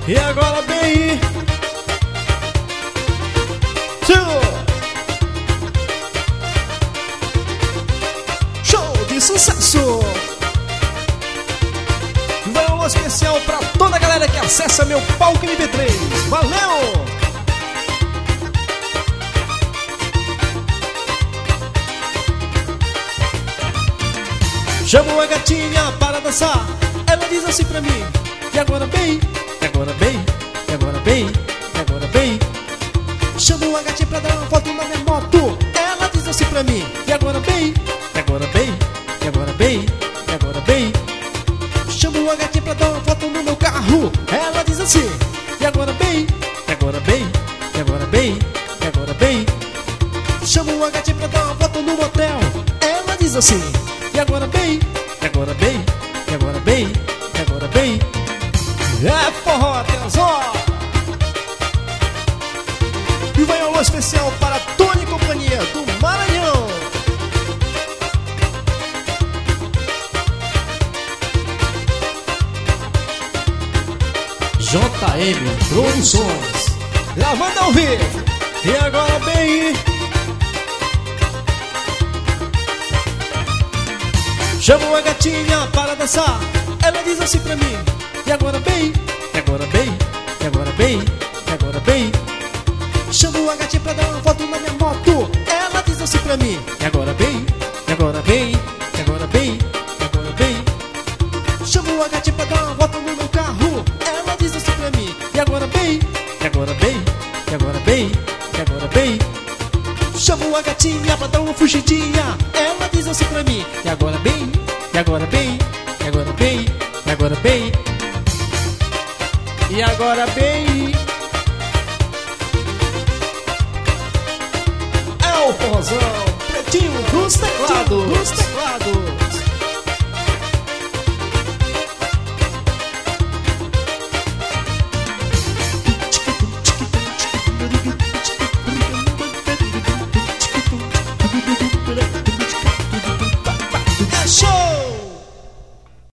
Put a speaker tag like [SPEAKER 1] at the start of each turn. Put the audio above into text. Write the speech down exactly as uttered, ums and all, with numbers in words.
[SPEAKER 1] E agora bem, show de sucesso. Vai um especial pra toda a galera que acessa meu palco M P três. Valeu! Chamo a gatinha para dançar. Ela diz assim pra mim: e agora bem, e agora bem, e agora bem, e agora bem. Chamo a gatinha pra dar uma foto na minha moto. Ela diz assim pra mim: e agora bem, e agora bem, e agora bem, e agora bem. Chamo a gatinha pra dar uma foto no meu carro. Ela diz assim: e agora bem, e agora bem, e agora bem, e agora bem. Chamo a gatinha pra dar uma foto no motel. Ela diz assim: e agora bem, e agora bem, e agora bem, e agora bem. É forró, atenção! E vai um alô especial para Tony e companhia do Maranhão. J M Produções, gravando ao vivo. E agora bem, chamo a gatinha para dançar. Ela diz assim pra mim: e agora bem, e agora bem, e agora bem, e agora bem. Chamo a gatinha pra dar uma foto na minha moto. Ela diz assim pra mim: e agora bem, e agora bem, e agora bem, e agora bem. Chamo a gatinha pra dar uma volta no meu carro. Ela diz assim pra mim: e agora bem, e agora bem, e agora bem, e agora bem. Chamo a gatinha pra dar uma fugidinha. Ela diz assim pra mim: e agora bem, e agora bem, e agora bem, e agora bem, e agora bem. É o forrozão, pretinho dos teclados, dos teclados.